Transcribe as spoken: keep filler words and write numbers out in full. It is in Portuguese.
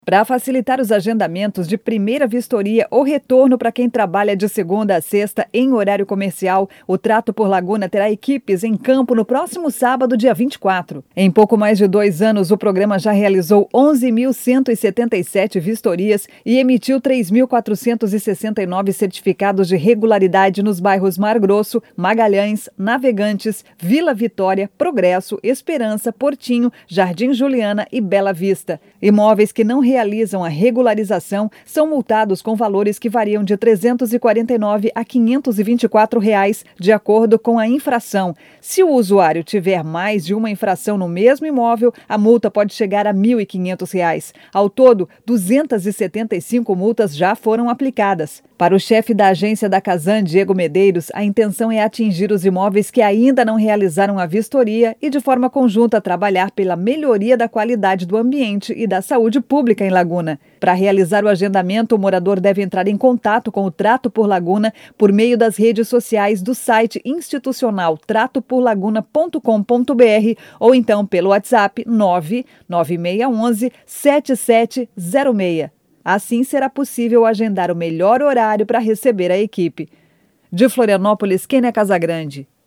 Para facilitar os agendamentos de primeira vistoria ou retorno para quem trabalha de segunda a sexta em horário comercial, o Trato por Laguna terá equipes em campo no próximo sábado, dia vinte e quatro. Em pouco mais de dois anos, o programa já realizou onze mil cento e setenta e sete vistorias e emitiu três mil quatrocentos e sessenta e nove certificados de regularidade nos bairros Mar Grosso, Magalhães, Navegantes, Vila Vitória, Progresso, Esperança, Portinho, Jardim Juliana e Bela Vista. Imóveis que não realizam a regularização são multados com valores que variam de trezentos e quarenta e nove reais a quinhentos e vinte e quatro reais, de acordo com a infração. Se o usuário tiver mais de uma infração no mesmo imóvel, a multa pode chegar a mil e quinhentos reais. Ao todo, duzentas e setenta e cinco multas já foram aplicadas. Para o chefe da agência da Casan, Diego Medeiros, a intenção é atingir os imóveis que ainda não realizaram a vistoria e, de forma conjunta, trabalhar pela melhoria da qualidade do ambiente e da saúde pública em Laguna. Para realizar o agendamento, o morador deve entrar em contato com o Trato por Laguna por meio das redes sociais do site institucional trato por laguna ponto com ponto br ou então pelo WhatsApp nove nove seis um um sete sete zero seis. Assim será possível agendar o melhor horário para receber a equipe. De Florianópolis, Kênia Casagrande.